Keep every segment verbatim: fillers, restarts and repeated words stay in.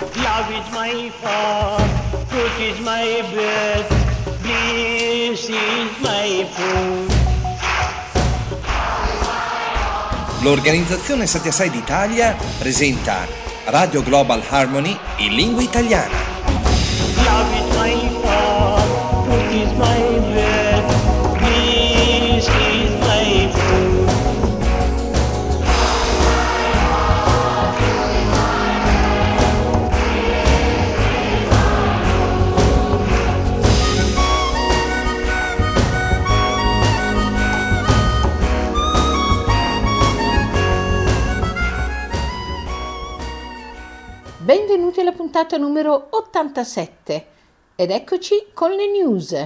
Love is my food, fruit is my bread, bliss is my food. L'organizzazione Satyasai d'Italia presenta Radio Global Harmony in lingua italiana. Love is my food, fruit is my bread, bliss is my food. Benvenuti alla puntata numero ottantasette ed eccoci con le news.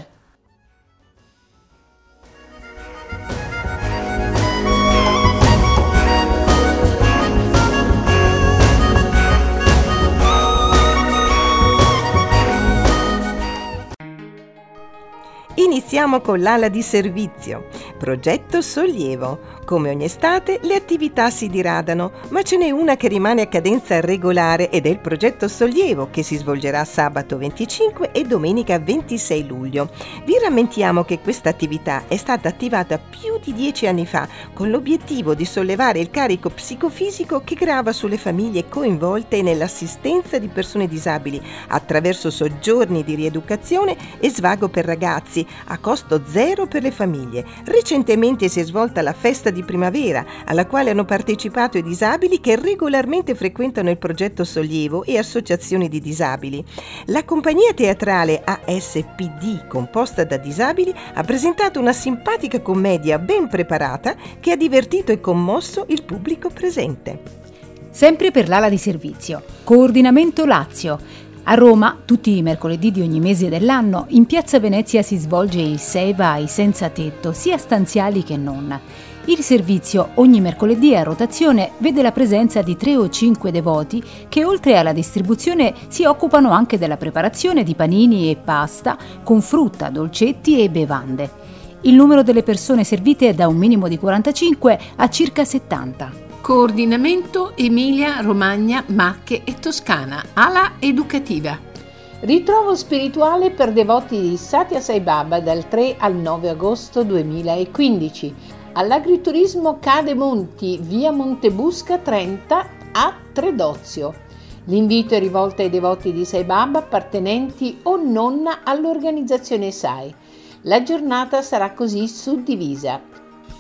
Iniziamo con l'ala di servizio. Progetto Sollievo. Come ogni estate le attività si diradano, ma ce n'è una che rimane a cadenza regolare ed è il Progetto Sollievo, che si svolgerà sabato venticinque e domenica ventisei luglio. Vi rammentiamo che questa attività è stata attivata più di dieci anni fa con l'obiettivo di sollevare il carico psicofisico che grava sulle famiglie coinvolte nell'assistenza di persone disabili attraverso soggiorni di rieducazione e svago per ragazzi a costo zero per le famiglie. Recentemente si è svolta la festa di primavera, alla quale hanno partecipato i disabili che regolarmente frequentano il Progetto Sollievo e associazioni di disabili. La compagnia teatrale A S P D, composta da disabili, ha presentato una simpatica commedia ben preparata che ha divertito e commosso il pubblico presente. Sempre per l'ala di servizio, Coordinamento Lazio. A Roma, tutti i mercoledì di ogni mese dell'anno, in Piazza Venezia si svolge il Seva ai senza tetto, sia stanziali che non. Il servizio, ogni mercoledì a rotazione, vede la presenza di tre o cinque devoti che, oltre alla distribuzione, si occupano anche della preparazione di panini e pasta con frutta, dolcetti e bevande. Il numero delle persone servite è da un minimo di quarantacinque a circa settanta. Coordinamento Emilia, Romagna, Marche e Toscana, ala educativa. Ritrovo spirituale per devoti di Satya Sai Baba dal tre al nove agosto duemilaquindici. All'agriturismo Cade Monti, via Montebusca trenta a Tredozio. L'invito è rivolto ai devoti di Sai Baba appartenenti o non all'organizzazione S A I. La giornata sarà così suddivisa.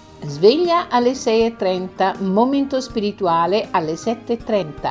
Sveglia alle sei e trenta, momento spirituale alle sette e trenta,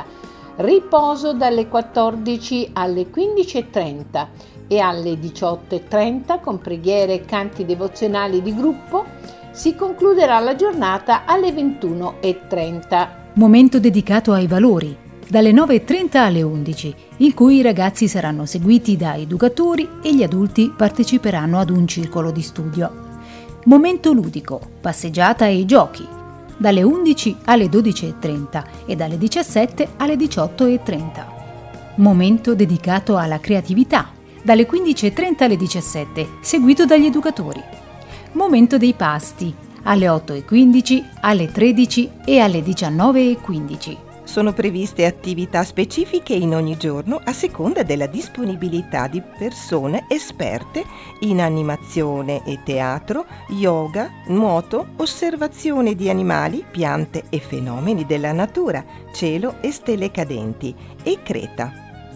riposo dalle quattordici alle quindici e trenta e alle diciotto e trenta con preghiere e canti devozionali di gruppo. Si concluderà la giornata alle ventuno e trenta. Momento dedicato ai valori, dalle nove e trenta alle undici, in cui i ragazzi saranno seguiti da educatori e gli adulti parteciperanno ad un circolo di studio. Momento ludico, passeggiata e giochi, dalle undici alle dodici e trenta e dalle diciassette alle diciotto e trenta. Momento dedicato alla creatività, dalle quindici e trenta alle diciassette, seguito dagli educatori. Momento dei pasti, alle otto e quindici, alle tredici e alle diciannove e quindici. Sono previste attività specifiche in ogni giorno a seconda della disponibilità di persone esperte in animazione e teatro, yoga, nuoto, osservazione di animali, piante e fenomeni della natura, cielo e stelle cadenti e Creta.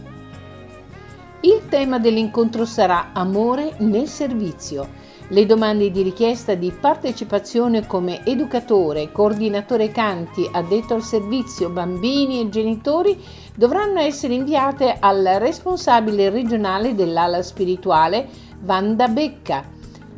Il tema dell'incontro sarà Amore nel servizio. Le domande di richiesta di partecipazione come educatore, coordinatore canti, addetto al servizio, bambini e genitori dovranno essere inviate al responsabile regionale dell'ala spirituale, Wanda Becca.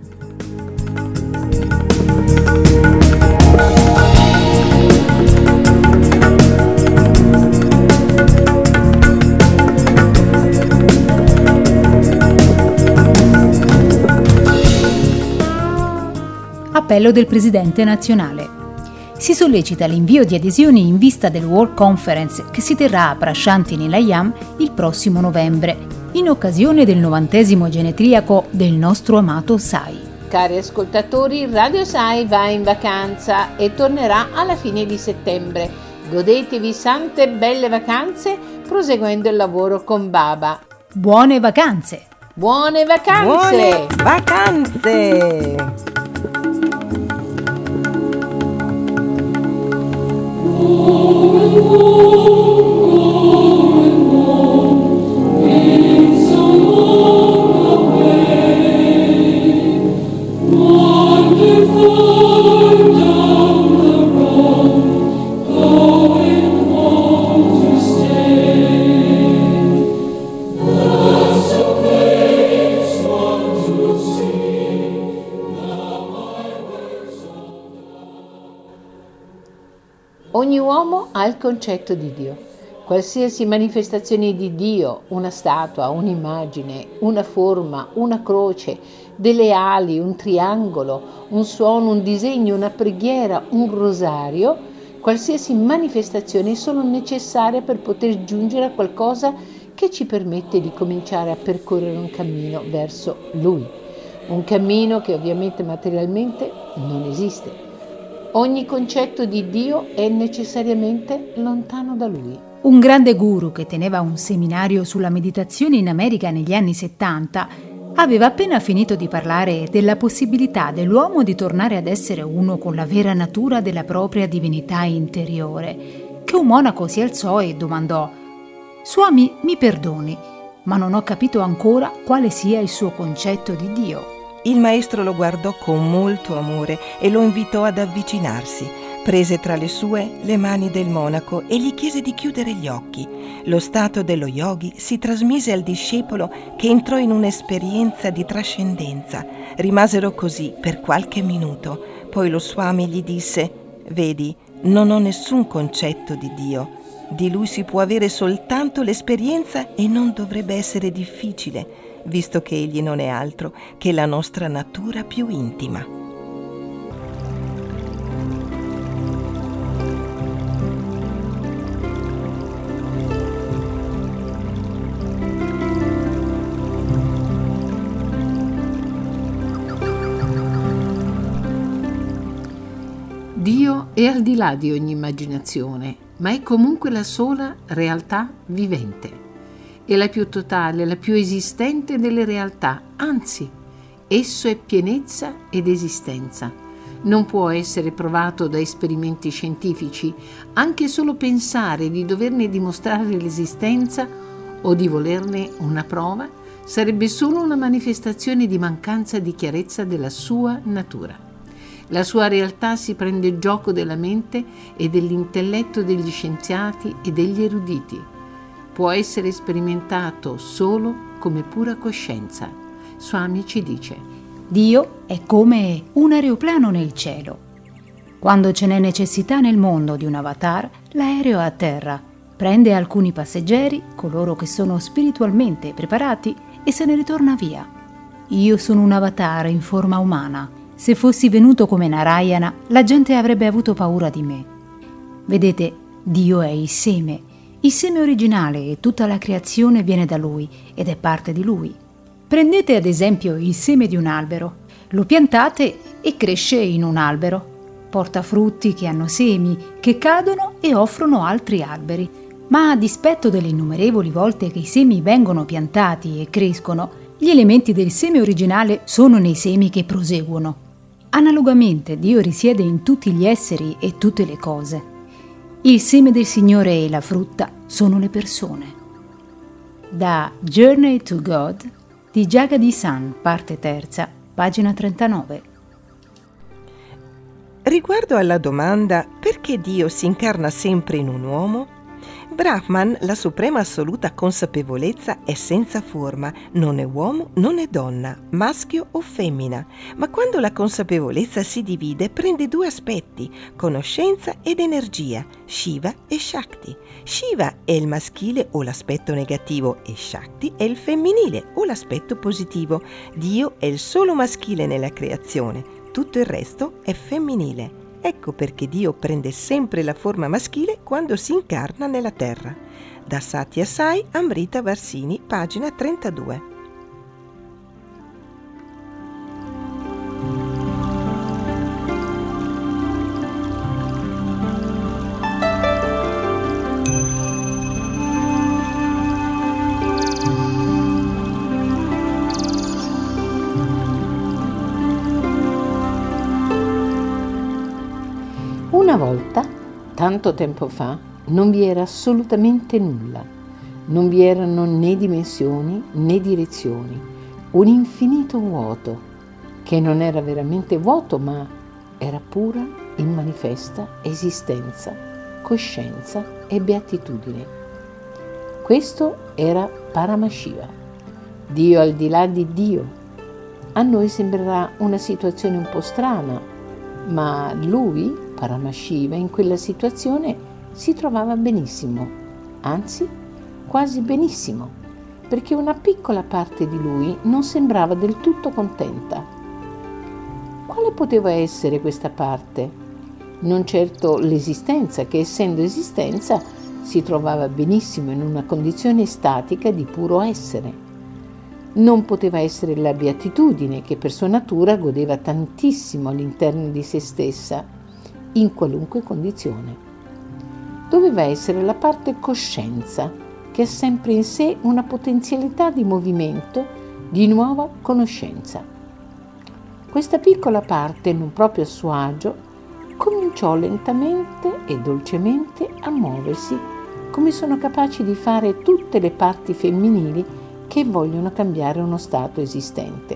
Appello del Presidente nazionale. Si sollecita l'invio di adesioni in vista del World Conference che si terrà a Prashanti Nilayam il prossimo novembre, in occasione del novantesimo genetriaco del nostro amato S A I. Cari ascoltatori, Radio S A I va in vacanza e tornerà alla fine di settembre. Godetevi sante belle vacanze proseguendo il lavoro con Baba. Buone vacanze! Buone vacanze! Buone vacanze! Ogni uomo ha il concetto di Dio. Qualsiasi manifestazione di Dio, una statua, un'immagine, una forma, una croce, delle ali, un triangolo, un suono, un disegno, una preghiera, un rosario, qualsiasi manifestazione sono necessarie per poter giungere a qualcosa che ci permette di cominciare a percorrere un cammino verso Lui. Un cammino che ovviamente materialmente non esiste. Ogni concetto di Dio è necessariamente lontano da Lui. Un grande guru che teneva un seminario sulla meditazione in America negli anni settanta aveva appena finito di parlare della possibilità dell'uomo di tornare ad essere uno con la vera natura della propria divinità interiore, che un monaco si alzò e domandò: «Swami, mi perdoni, ma non ho capito ancora quale sia il suo concetto di Dio». Il maestro lo guardò con molto amore e lo invitò ad avvicinarsi. Prese tra le sue le mani del monaco e gli chiese di chiudere gli occhi. Lo stato dello yogi si trasmise al discepolo, che entrò in un'esperienza di trascendenza. Rimasero così per qualche minuto. Poi lo Swami gli disse: «Vedi, non ho nessun concetto di Dio. Di Lui si può avere soltanto l'esperienza e non dovrebbe essere difficile, visto che Egli non è altro che la nostra natura più intima». Dio è al di là di ogni immaginazione, ma è comunque la sola realtà vivente. È la più totale, la più esistente delle realtà, anzi, esso è pienezza ed esistenza. Non può essere provato da esperimenti scientifici. Anche solo pensare di doverne dimostrare l'esistenza o di volerne una prova sarebbe solo una manifestazione di mancanza di chiarezza della sua natura. La sua realtà si prende gioco della mente e dell'intelletto degli scienziati e degli eruditi. Può essere sperimentato solo come pura coscienza. Swami ci dice: Dio è come un aeroplano nel cielo. Quando ce n'è necessità nel mondo di un avatar, l'aereo atterra, prende alcuni passeggeri, coloro che sono spiritualmente preparati, e se ne ritorna via. Io sono un avatar in forma umana. Se fossi venuto come Narayana, la gente avrebbe avuto paura di me. Vedete, Dio è il seme, il seme originale, e tutta la creazione viene da Lui ed è parte di Lui. Prendete ad esempio il seme di un albero, lo piantate e cresce in un albero. Porta frutti che hanno semi, che cadono e offrono altri alberi. Ma a dispetto delle innumerevoli volte che i semi vengono piantati e crescono, gli elementi del seme originale sono nei semi che proseguono. Analogamente, Dio risiede in tutti gli esseri e tutte le cose. Il seme del Signore e la frutta sono le persone. Da Journey to God di Jagadish San, parte terza, pagina trentanove. Riguardo alla domanda perché Dio si incarna sempre in un uomo, Brahman, la suprema assoluta consapevolezza, è senza forma, non è uomo, non è donna, maschio o femmina, ma quando la consapevolezza si divide prende due aspetti, conoscenza ed energia, Shiva e Shakti. Shiva è il maschile o l'aspetto negativo e Shakti è il femminile o l'aspetto positivo. Dio è il solo maschile nella creazione, tutto il resto è femminile. Ecco perché Dio prende sempre la forma maschile quando si incarna nella terra. Da Satya Sai, Amrita Varsini, pagina trentadue. volta, tanto tempo fa, non vi era assolutamente nulla. Non vi erano né dimensioni né direzioni, un infinito vuoto, che non era veramente vuoto, ma era pura, immanifesta esistenza, coscienza e beatitudine. Questo era Paramashiva, Dio al di là di Dio. A noi sembrerà una situazione un po' strana, ma lui, Paramashiva, in quella situazione si trovava benissimo, anzi quasi benissimo, perché una piccola parte di lui non sembrava del tutto contenta. Quale poteva essere questa parte? Non certo l'esistenza, che essendo esistenza si trovava benissimo in una condizione statica di puro essere. Non poteva essere la beatitudine, che per sua natura godeva tantissimo all'interno di se stessa, in qualunque condizione. Doveva essere la parte coscienza, che ha sempre in sé una potenzialità di movimento, di nuova conoscenza. Questa piccola parte, non proprio a suo agio, cominciò lentamente e dolcemente a muoversi, come sono capaci di fare tutte le parti femminili che vogliono cambiare uno stato esistente.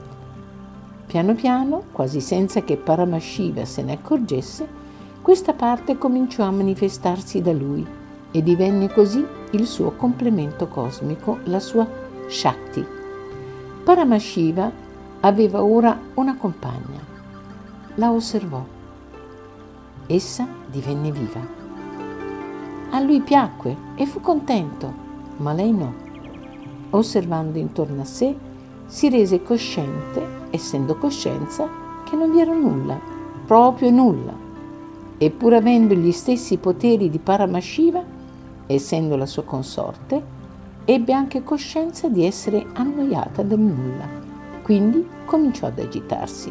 Piano piano, quasi senza che Paramashiva se ne accorgesse, questa parte cominciò a manifestarsi da lui e divenne così il suo complemento cosmico, la sua Shakti. Paramashiva aveva ora una compagna. La osservò. Essa divenne viva. A lui piacque e fu contento, ma lei no. Osservando intorno a sé, si rese cosciente, essendo coscienza, che non vi era nulla, proprio nulla. E pur avendo gli stessi poteri di Paramashiva, essendo la sua consorte, ebbe anche coscienza di essere annoiata del nulla, quindi cominciò ad agitarsi.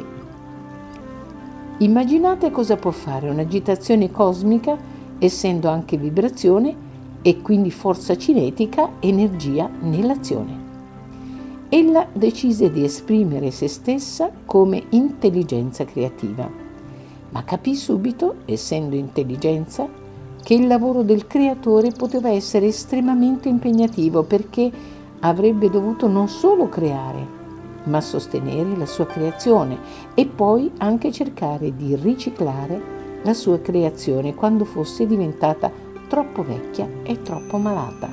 Immaginate cosa può fare un'agitazione cosmica, essendo anche vibrazione e quindi forza cinetica, energia nell'azione. Ella decise di esprimere se stessa come intelligenza creativa, ma capì subito, essendo intelligenza, che il lavoro del creatore poteva essere estremamente impegnativo, perché avrebbe dovuto non solo creare, ma sostenere la sua creazione e poi anche cercare di riciclare la sua creazione quando fosse diventata troppo vecchia e troppo malata.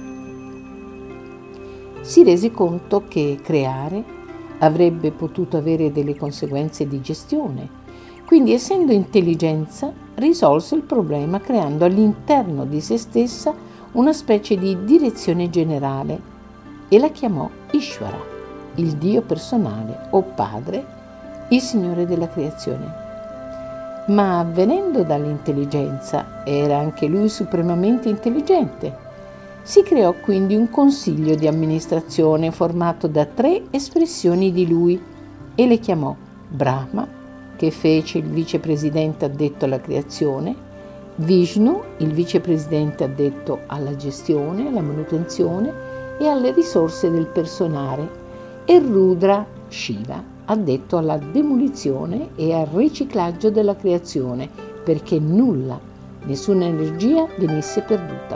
Si rese conto che creare avrebbe potuto avere delle conseguenze di gestione, quindi essendo intelligenza risolse il problema creando all'interno di se stessa una specie di direzione generale e la chiamò Ishvara, il Dio personale o Padre, il Signore della creazione. Ma venendo dall'intelligenza, era anche lui supremamente intelligente. Si creò quindi un consiglio di amministrazione formato da tre espressioni di lui e le chiamò Brahma, che fece il vicepresidente addetto alla creazione, Vishnu, il vicepresidente addetto alla gestione, alla manutenzione e alle risorse del personale, e Rudra, Shiva, addetto alla demolizione e al riciclaggio della creazione, perché nulla, nessuna energia venisse perduta.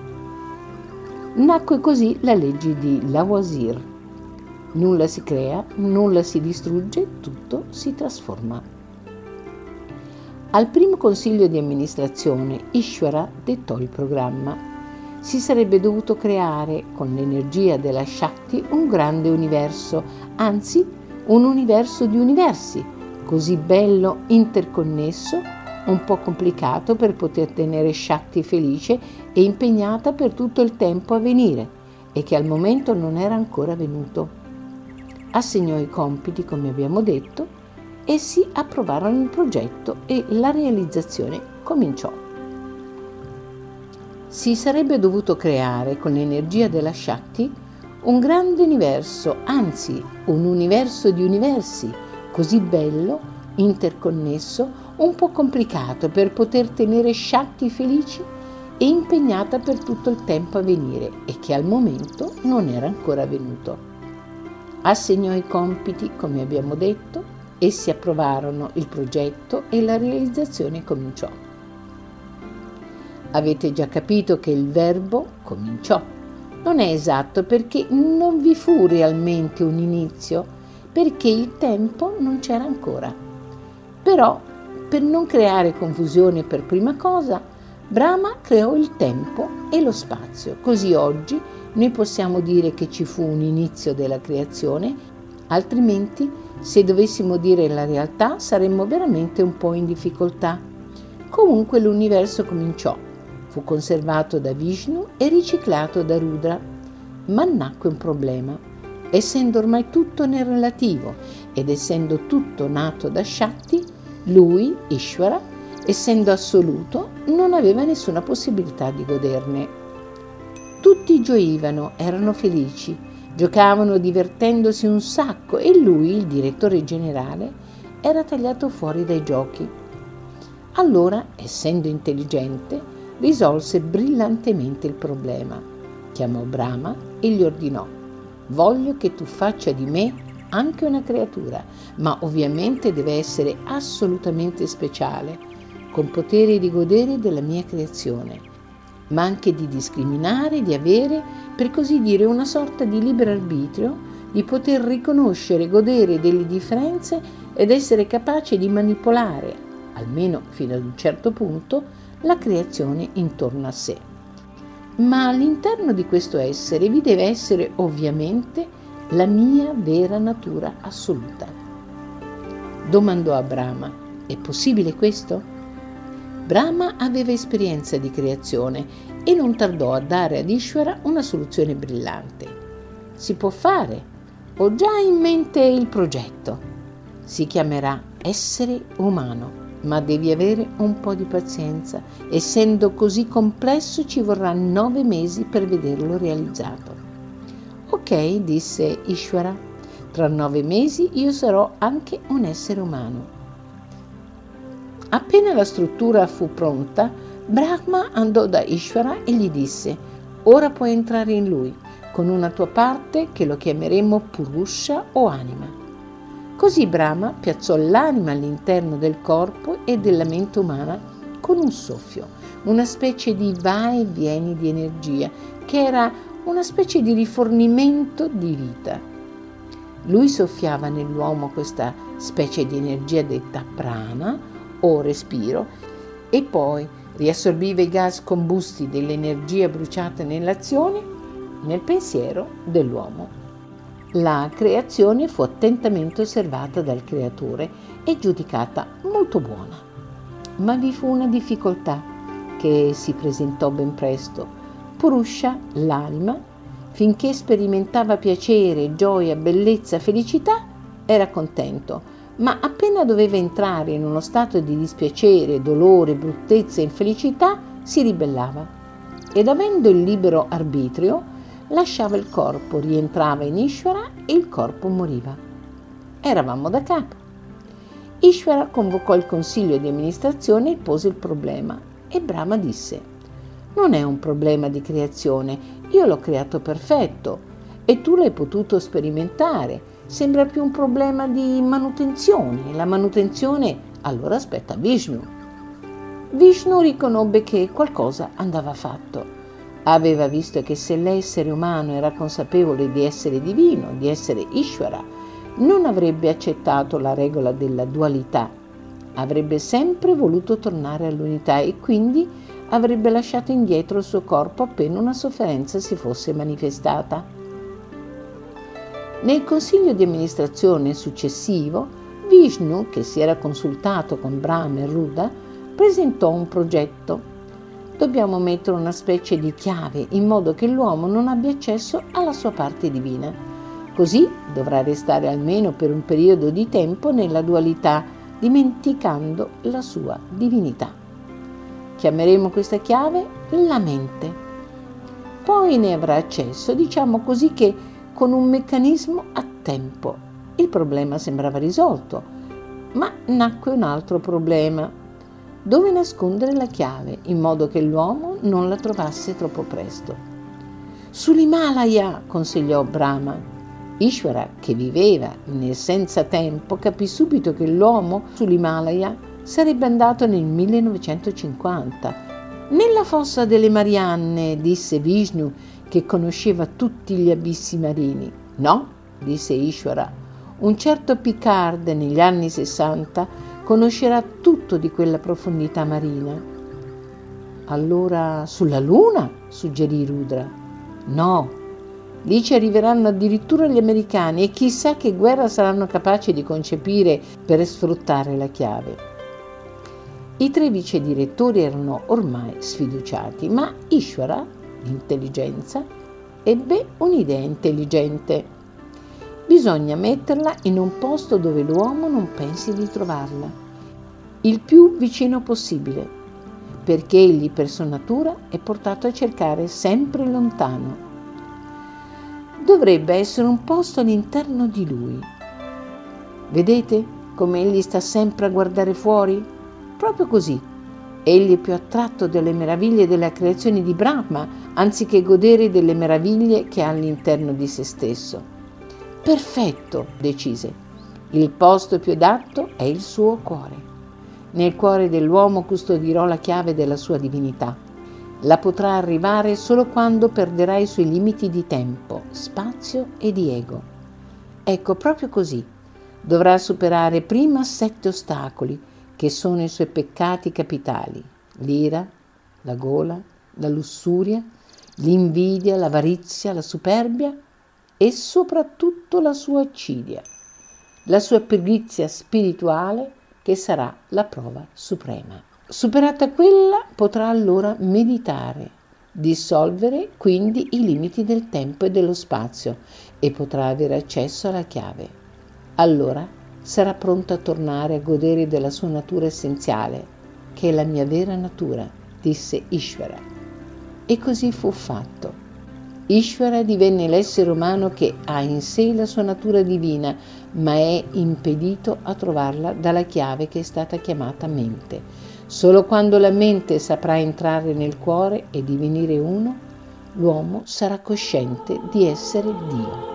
Nacque così la legge di Lavoisier. Nulla si crea, nulla si distrugge, tutto si trasforma. Al primo consiglio di amministrazione, Ishvara dettò il programma. Si sarebbe dovuto creare, con l'energia della Shakti, un grande universo, anzi un universo di universi, così bello, interconnesso, un po' complicato per poter tenere Shakti felice e impegnata per tutto il tempo a venire, e che al momento non era ancora venuto. Assegnò i compiti, come abbiamo detto, essi approvarono il progetto e la realizzazione cominciò. Si sarebbe dovuto creare, con l'energia della Shakti, un grande universo, anzi un universo di universi, così bello, interconnesso, un po' complicato per poter tenere Shakti felici e impegnata per tutto il tempo a venire, e che al momento non era ancora venuto. Assegnò i compiti, come abbiamo detto, essi approvarono il progetto e la realizzazione cominciò. Avete già capito che il verbo cominciò. Non è esatto perché non vi fu realmente un inizio, perché il tempo non c'era ancora. Però, per non creare confusione per prima cosa, Brahma creò il tempo e lo spazio. Così oggi noi possiamo dire che ci fu un inizio della creazione, altrimenti, se dovessimo dire la realtà, saremmo veramente un po' in difficoltà. Comunque l'universo cominciò. Fu conservato da Vishnu e riciclato da Rudra, ma nacque un problema. Essendo ormai tutto nel relativo ed essendo tutto nato da Shakti, lui, Ishvara, essendo assoluto, non aveva nessuna possibilità di goderne. Tutti gioivano, erano felici, giocavano divertendosi un sacco e lui, il direttore generale, era tagliato fuori dai giochi. Allora, essendo intelligente, risolse brillantemente il problema. Chiamò Brahma e gli ordinò: voglio che tu faccia di me anche una creatura, ma ovviamente deve essere assolutamente speciale, con potere di godere della mia creazione, ma anche di discriminare, di avere, per così dire, una sorta di libero arbitrio, di poter riconoscere e godere delle differenze ed essere capace di manipolare, almeno fino ad un certo punto, la creazione intorno a sé. Ma all'interno di questo essere vi deve essere ovviamente la mia vera natura assoluta. Domandò a Brahma: è possibile questo? Brahma aveva esperienza di creazione e non tardò a dare ad Ishvara una soluzione brillante. Si può fare, ho già in mente il progetto. Si chiamerà essere umano. Ma devi avere un po' di pazienza. Essendo così complesso ci vorrà nove mesi per vederlo realizzato. Ok, disse Ishvara, tra nove mesi io sarò anche un essere umano. Appena la struttura fu pronta, Brahma andò da Ishvara e gli disse: ora puoi entrare in lui, con una tua parte che lo chiameremo Purusha o anima. Così Brahma piazzò l'anima all'interno del corpo e della mente umana con un soffio, una specie di va e vieni di energia, che era una specie di rifornimento di vita. Lui soffiava nell'uomo questa specie di energia detta prana o respiro e poi riassorbiva i gas combusti dell'energia bruciata nell'azione, nel pensiero dell'uomo. La creazione fu attentamente osservata dal creatore e giudicata molto buona. Ma vi fu una difficoltà che si presentò ben presto. Purusha, l'anima, finché sperimentava piacere, gioia, bellezza, felicità, era contento, ma appena doveva entrare in uno stato di dispiacere, dolore, bruttezza e infelicità, si ribellava. Ed avendo il libero arbitrio, lasciava il corpo, rientrava in Ishvara e il corpo moriva. Eravamo da capo. Ishvara convocò il consiglio di amministrazione e pose il problema e Brahma disse: non è un problema di creazione, io l'ho creato perfetto e tu l'hai potuto sperimentare, sembra più un problema di manutenzione. La manutenzione allora aspetta Vishnu. Vishnu riconobbe che qualcosa andava fatto. Aveva visto che se l'essere umano era consapevole di essere divino, di essere Ishvara, non avrebbe accettato la regola della dualità, avrebbe sempre voluto tornare all'unità e quindi avrebbe lasciato indietro il suo corpo appena una sofferenza si fosse manifestata. Nel consiglio di amministrazione successivo, Vishnu, che si era consultato con Brahma e Rudra, presentò un progetto. Dobbiamo mettere una specie di chiave in modo che l'uomo non abbia accesso alla sua parte divina. Così dovrà restare almeno per un periodo di tempo nella dualità, dimenticando la sua divinità. Chiameremo questa chiave la mente. Poi ne avrà accesso, diciamo così che con un meccanismo a tempo. Il problema sembrava risolto, ma nacque un altro problema. Dove nascondere la chiave in modo che l'uomo non la trovasse troppo presto? Sull'Himalaya, consigliò Brahma. Ishvara, che viveva nel senza tempo, capì subito che l'uomo sull'Himalaya sarebbe andato nel millenovecentocinquanta Nella fossa delle Marianne, disse Vishnu, che conosceva tutti gli abissi marini. No, disse Ishvara, un certo Picard negli anni sessanta conoscerà tutto di quella profondità marina. Allora sulla Luna, suggerì Rudra. No, lì ci arriveranno addirittura gli americani e chissà che guerra saranno capaci di concepire per sfruttare la chiave. I tre vice direttori erano ormai sfiduciati, ma Ishvara, l'intelligenza, ebbe un'idea intelligente. Bisogna metterla in un posto dove l'uomo non pensi di trovarla, il più vicino possibile, perché egli per sua natura è portato a cercare sempre lontano. Dovrebbe essere un posto all'interno di lui. Vedete come egli sta sempre a guardare fuori? Proprio così. Egli è più attratto dalle meraviglie della creazione di Brahma, anziché godere delle meraviglie che ha all'interno di se stesso. Perfetto, decise. Il posto più adatto è il suo cuore. Nel cuore dell'uomo custodirò la chiave della sua divinità. La potrà arrivare solo quando perderà i suoi limiti di tempo, spazio e di ego. Ecco, proprio così. Dovrà superare prima sette ostacoli, che sono i suoi peccati capitali: l'ira, la gola, la lussuria, l'invidia, l'avarizia, la superbia e soprattutto la sua accidia, la sua pigrizia spirituale, che sarà la prova suprema. Superata quella, potrà allora meditare, dissolvere quindi i limiti del tempo e dello spazio e potrà avere accesso alla chiave. Allora sarà pronto a tornare a godere della sua natura essenziale, che è la mia vera natura, disse Ishvara. E così fu fatto. Ishvara divenne l'essere umano che ha in sé la sua natura divina, ma è impedito a trovarla dalla chiave che è stata chiamata mente. Solo quando la mente saprà entrare nel cuore e divenire uno, l'uomo sarà cosciente di essere Dio.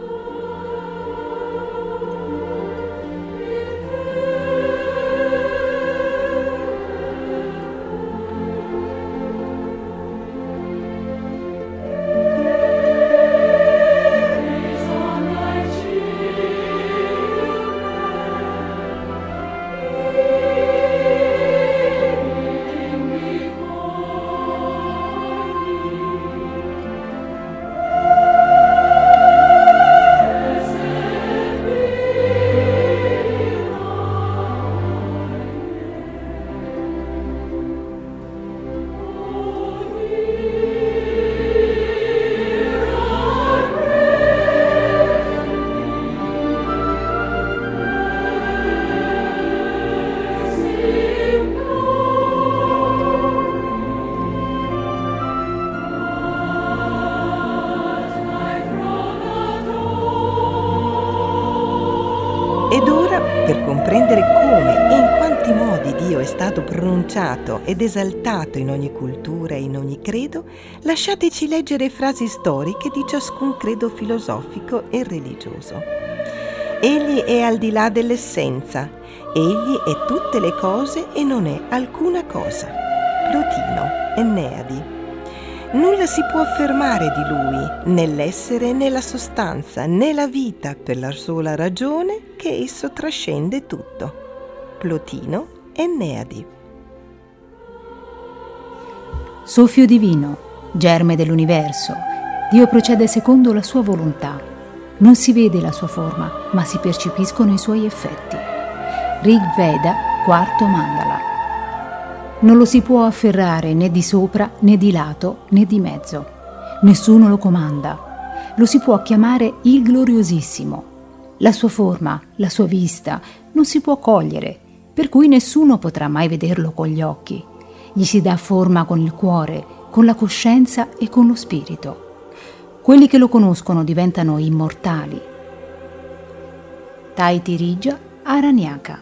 Ed ora, per comprendere come e in quanti modi Dio è stato pronunciato ed esaltato in ogni cultura e in ogni credo, lasciateci leggere frasi storiche di ciascun credo filosofico e religioso. Egli è al di là dell'essenza, egli è tutte le cose e non è alcuna cosa. Plotino, Enneadi. Nulla si può affermare di lui, né l'essere né la sostanza, né la vita, per la sola ragione che esso trascende tutto. Plotino, Enneadi. Soffio divino, germe dell'universo, Dio procede secondo la sua volontà. Non si vede la sua forma, ma si percepiscono i suoi effetti. Rig Veda, quarto mandala. Non lo si può afferrare né di sopra, né di lato, né di mezzo. Nessuno lo comanda. Lo si può chiamare il gloriosissimo. La sua forma, la sua vista, non si può cogliere, per cui nessuno potrà mai vederlo con gli occhi. Gli si dà forma con il cuore, con la coscienza e con lo spirito. Quelli che lo conoscono diventano immortali. Taittiriya Aranyaka.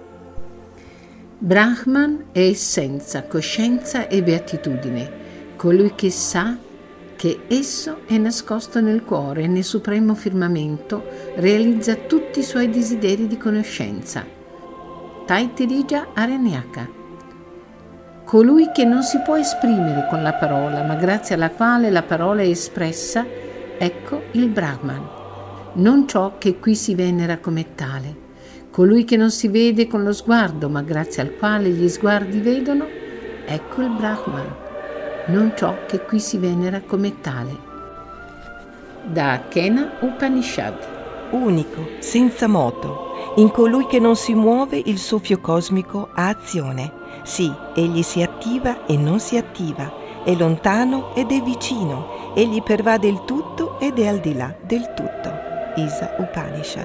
Brahman è essenza, coscienza e beatitudine, colui che sa che esso è nascosto nel cuore e nel supremo firmamento realizza tutti i suoi desideri di conoscenza. Taittiriya Aranyaka. colui che non si può esprimere con la parola, ma grazie alla quale la parola è espressa, ecco il Brahman, non ciò che qui si venera come tale. Colui che non si vede con lo sguardo, ma grazie al quale gli sguardi vedono, ecco il Brahman, non ciò che qui si venera come tale. Da Kena Upanishad. Unico, senza moto, in colui che non si muove il soffio cosmico ha azione. Sì, egli si attiva e non si attiva, è lontano ed è vicino, egli pervade il tutto ed è al di là del tutto. Isa Upanishad.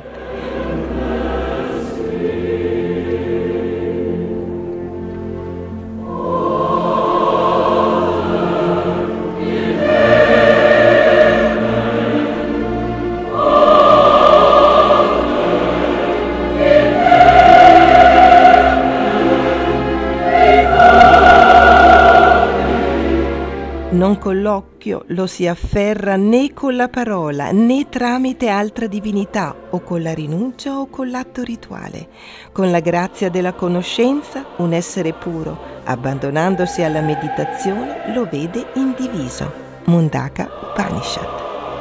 Non con l'occhio lo si afferra né con la parola né tramite altra divinità o con la rinuncia o con l'atto rituale. Con la grazia della conoscenza un essere puro, abbandonandosi alla meditazione, lo vede indiviso. Mundaka Upanishad.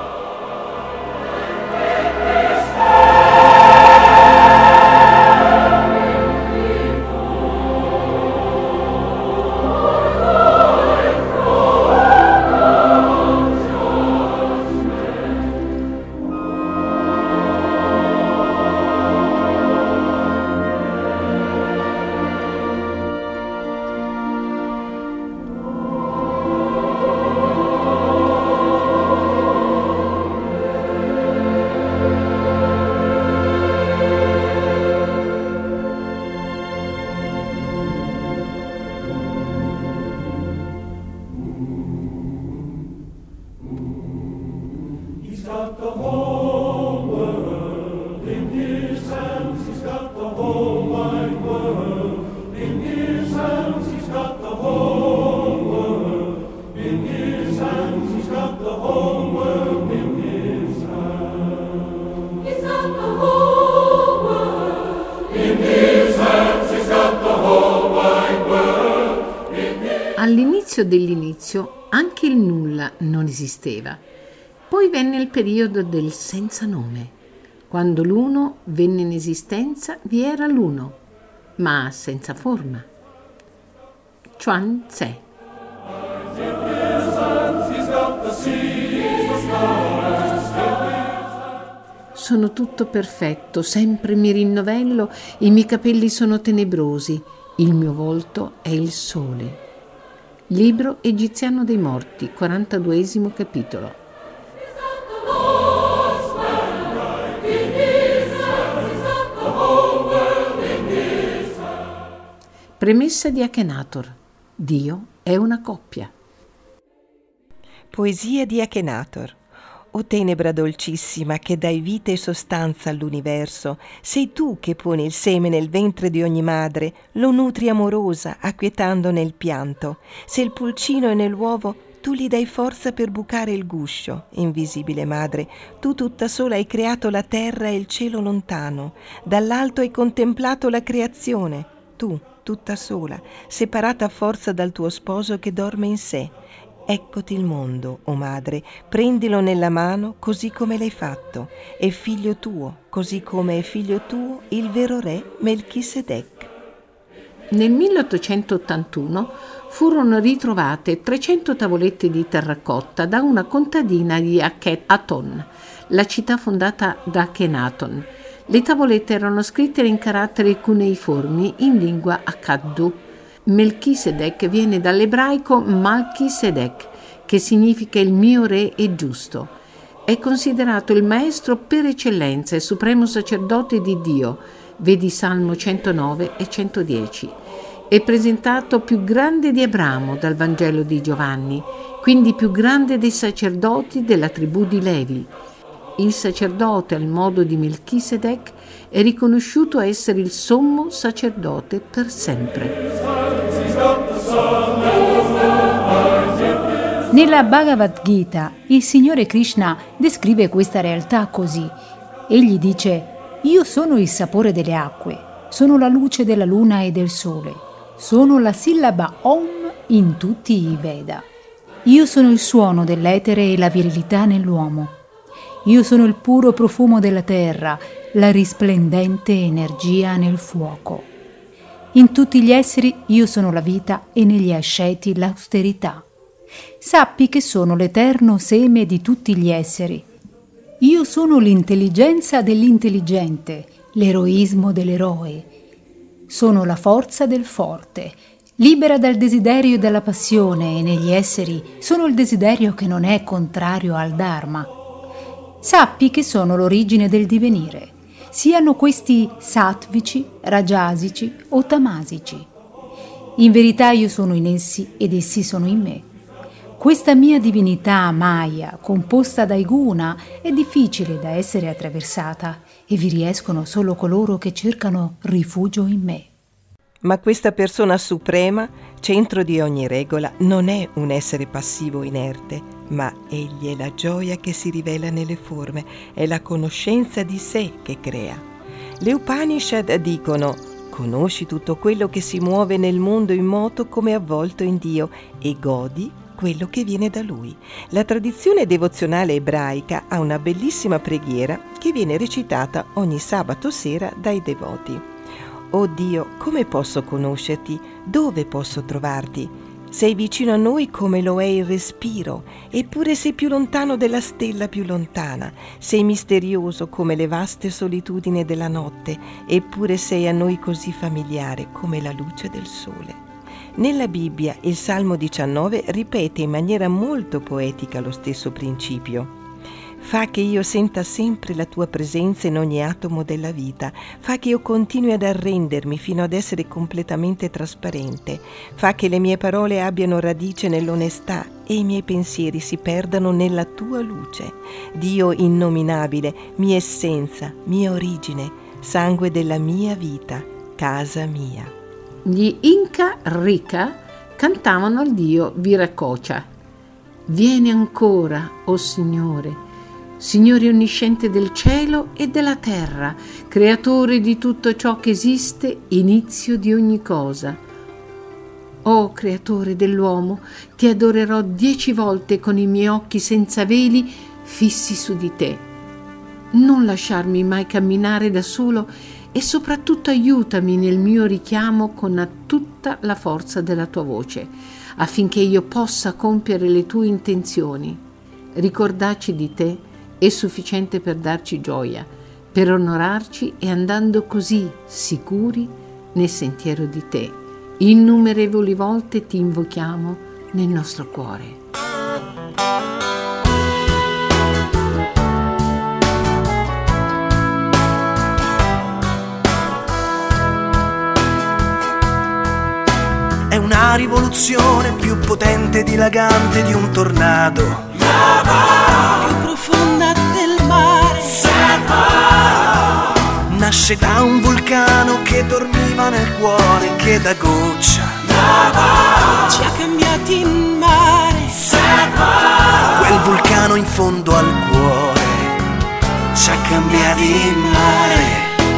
All'inizio dell'inizio anche il nulla non esisteva. Poi venne il periodo del senza nome. Quando l'uno venne in esistenza vi era l'uno, ma senza forma. Chuang Tze. Sono tutto perfetto, sempre mi rinnovello, i miei capelli sono tenebrosi, il mio volto è il sole. Libro egiziano dei morti, quarantaduesimo capitolo. Premessa di Akhenator. Dio è una coppia. Poesia di Akhenator. O tenebra dolcissima che dai vita e sostanza all'universo, sei tu che poni il seme nel ventre di ogni madre, lo nutri amorosa, acquietandone il pianto. Se il pulcino è nell'uovo, tu gli dai forza per bucare il guscio. Invisibile madre, tu tutta sola hai creato la terra e il cielo lontano. Dall'alto hai contemplato la creazione. Tu, tutta sola, separata a forza dal tuo sposo che dorme in sé. Eccoti il mondo, o madre, prendilo nella mano così come l'hai fatto. È figlio tuo, così come è figlio tuo il vero re Melchisedec. Nel milleottocentottantuno furono ritrovate trecento tavolette di terracotta da una contadina di Akhenaton, la città fondata da Akhenaton. Le tavolette erano scritte in caratteri cuneiformi in lingua Akkadu. Melchisedec viene dall'ebraico Malchisedec, che significa il mio re è giusto. È considerato il maestro per eccellenza e supremo sacerdote di Dio, vedi Salmo centonove e centodieci. È presentato più grande di Abramo dal Vangelo di Giovanni, quindi più grande dei sacerdoti della tribù di Levi. Il sacerdote al modo di Melchisedec è riconosciuto essere il sommo sacerdote per sempre. Nella Bhagavad Gita il Signore Krishna descrive questa realtà così. Egli dice: io sono il sapore delle acque, sono la luce della luna e del sole, Sono la sillaba Om in tutti i Veda. Io sono il suono dell'etere e la virilità nell'uomo. Io sono il puro profumo della terra, la risplendente energia nel fuoco. In tutti gli esseri io sono la vita e negli asceti l'austerità. Sappi che sono l'eterno seme di tutti gli esseri. Io sono l'intelligenza dell'intelligente, l'eroismo dell'eroe. Sono la forza del forte, libera dal desiderio e dalla passione, e negli esseri sono il desiderio che non è contrario al Dharma. Sappi che sono l'origine del divenire, siano questi sattvici, rajasici o tamasici. In verità io sono in essi ed essi sono in me. Questa mia divinità Maya, composta dai guna, è difficile da essere attraversata e vi riescono solo coloro che cercano rifugio in me. Ma questa persona suprema, centro di ogni regola, non è un essere passivo inerte, ma egli è la gioia che si rivela nelle forme, è la conoscenza di sé che crea. Le Upanishad dicono: conosci tutto quello che si muove nel mondo in moto come avvolto in Dio e godi quello che viene da Lui. La tradizione devozionale ebraica ha una bellissima preghiera che viene recitata ogni sabato sera dai devoti. Oh Dio, come posso conoscerti? Dove posso trovarti? Sei vicino a noi come lo è il respiro, eppure sei più lontano della stella più lontana. Sei misterioso come le vaste solitudini della notte, eppure sei a noi così familiare come la luce del sole. Nella Bibbia il Salmo diciannove ripete in maniera molto poetica lo stesso principio. Fa che io senta sempre la tua presenza in ogni atomo della vita. Fa che io continui ad arrendermi fino ad essere completamente trasparente. Fa che le mie parole abbiano radice nell'onestà e i miei pensieri si perdano nella tua luce. Dio innominabile, mia essenza, mia origine, sangue della mia vita, casa mia. Gli Inca Rika cantavano al dio Viracocha. Vieni ancora, o Signore, Signore onnisciente del cielo e della terra, creatore di tutto ciò che esiste, inizio di ogni cosa. O creatore dell'uomo, ti adorerò dieci volte con i miei occhi senza veli fissi su di te. Non lasciarmi mai camminare da solo e soprattutto aiutami nel mio richiamo con tutta la forza della tua voce, affinché io possa compiere le tue intenzioni. Ricordarci di te è sufficiente per darci gioia, per onorarci e andando così sicuri nel sentiero di te. Innumerevoli volte ti invochiamo nel nostro cuore. È una rivoluzione più potente e dilagante di un tornado. Lava, più profonda del mare. Selva, nasce da un vulcano che dormiva nel cuore, che da goccia lava ci ha cambiati in mare. Selva, quel vulcano in fondo al cuore ci ha cambiati in mare.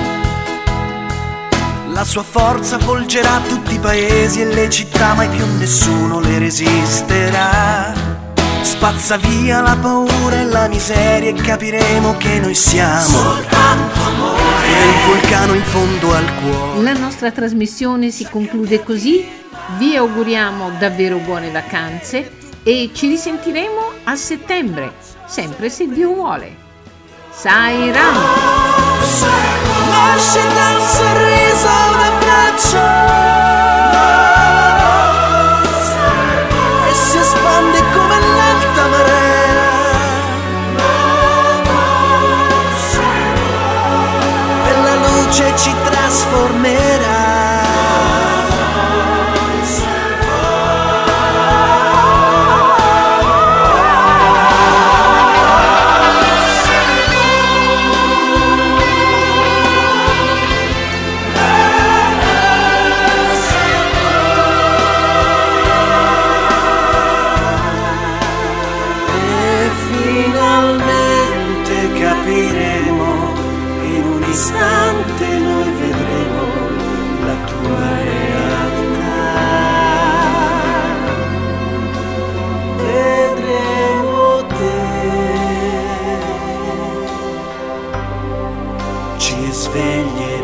La sua forza avvolgerà tutti i paesi e le città, mai più nessuno le resisterà. Spazza via la paura e la miseria e capiremo che noi siamo soltanto amore. È il vulcano in fondo al cuore. La nostra trasmissione si conclude così. Vi auguriamo davvero buone vacanze e ci risentiremo a settembre, sempre se Dio vuole. Sai Ram! Nasce dal sorriso un abbraccio e si espande come l'alta marea. E la luce ci trasformerà. sveglie